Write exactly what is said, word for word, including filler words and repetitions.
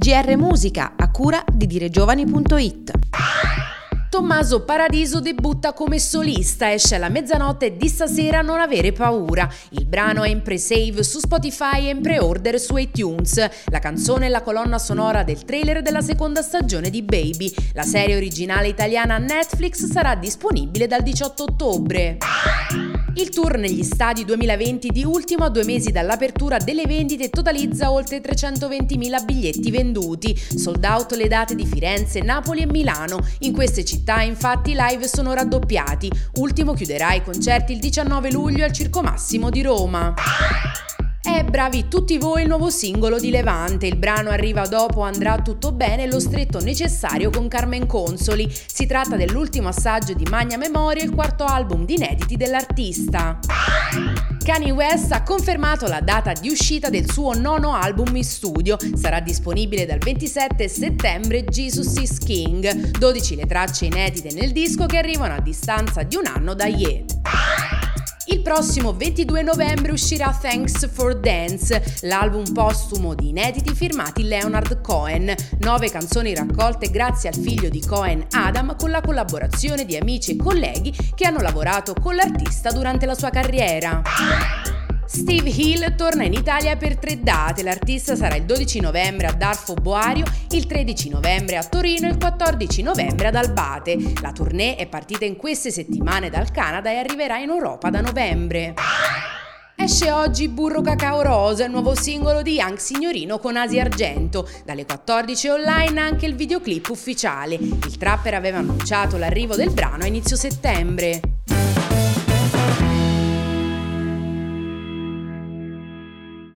G R Musica, a cura di diregiovani punto it. Tommaso Paradiso debutta come solista, esce alla mezzanotte di stasera Non avere paura. Il brano è in pre-save su Spotify e in pre-order su iTunes. La canzone è la colonna sonora del trailer della seconda stagione di Baby. La serie originale italiana Netflix sarà disponibile dal diciotto ottobre. Il tour negli stadi duemilaventi di Ultimo, a due mesi dall'apertura delle vendite, totalizza oltre trecentoventimila biglietti venduti. Sold out le date di Firenze, Napoli e Milano. In queste città infatti i live sono raddoppiati. Ultimo chiuderà i concerti il diciannove luglio al Circo Massimo di Roma. È Bravi tutti voi il nuovo singolo di Levante. Il brano arriva dopo Andrà tutto bene, lo stretto necessario con Carmen Consoli. Si tratta dell'ultimo assaggio di Magna Memoria, il quarto album di inediti dell'artista. Kanye West ha confermato la data di uscita del suo nono album in studio. Sarà disponibile dal ventisette settembre Jesus is King. dodici le tracce inedite nel disco che arrivano a distanza di un anno da Ye. Il prossimo ventidue novembre uscirà Thanks for Dance, l'album postumo di inediti firmati Leonard Cohen. Nove canzoni raccolte grazie al figlio di Cohen, Adam, con la collaborazione di amici e colleghi che hanno lavorato con l'artista durante la sua carriera. Steve Hill torna in Italia per tre date. L'artista sarà il dodici novembre a Darfo Boario, il tredici novembre a Torino e il quattordici novembre ad Albate. La tournée è partita in queste settimane dal Canada e arriverà in Europa da novembre. Esce oggi Burro Cacao Rosa, il nuovo singolo di Young Signorino con Asia Argento. Dalle quattordici online anche il videoclip ufficiale. Il trapper aveva annunciato l'arrivo del brano a inizio settembre.